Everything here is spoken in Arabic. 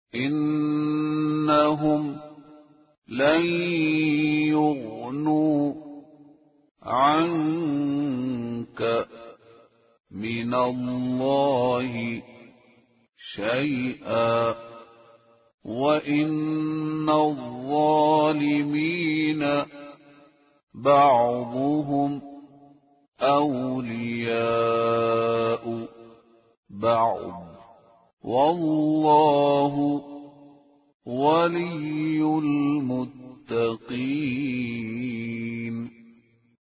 إنهم لن يغنوا عنك من الله شيئا وإن الظالمين بعضهم أولياء بعض والله ولي المتقين.